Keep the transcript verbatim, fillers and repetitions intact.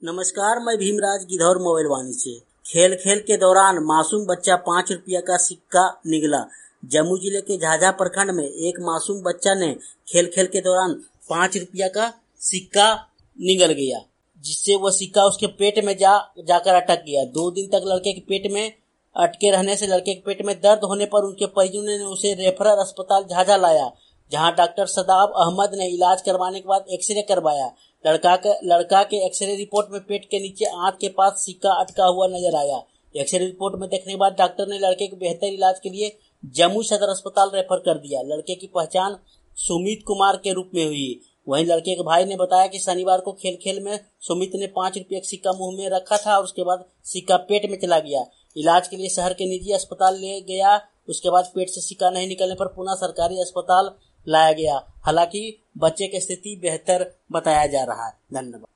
नमस्कार, मैं भीमराज गिधौर मोबाइल वाणी से। खेल खेल के दौरान मासूम बच्चा पाँच रुपया का सिक्का निगला। जम्मू जिले के झाझा प्रखंड में एक मासूम बच्चा ने खेल खेल के दौरान पाँच रुपया का सिक्का निगल गया, जिससे वह सिक्का उसके पेट में जा जाकर अटक गया। दो दिन तक लड़के के पेट में अटके रहने से लड़के के पेट में दर्द होने पर उनके परिजनों ने उसे रेफरल अस्पताल झाझा लाया, जहां डॉक्टर सदाब अहमद ने इलाज करवाने के बाद एक्सरे करवाया। लड़का के लड़का के एक्सरे रिपोर्ट में पेट के नीचे आंत के पास सिक्का अटका हुआ नजर आया। एक्सरे रिपोर्ट में देखने के बाद डॉक्टर ने लड़के के बेहतर इलाज के लिए जम्मू सदर अस्पताल रेफर कर दिया। लड़के की पहचान सुमित कुमार के रूप में हुई। वहीं लड़के के भाई ने बताया कि शनिवार को खेल खेल में सुमित ने पांच रुपये का सिक्का मुंह में रखा था और उसके बाद सिक्का पेट में चला गया। इलाज के लिए शहर के निजी अस्पताल ले गया। उसके बाद पेट से सिक्का नहीं निकलने पर पुनः सरकारी अस्पताल लाया गया। हालांकि बच्चे की स्थिति बेहतर बताया जा रहा है। धन्यवाद।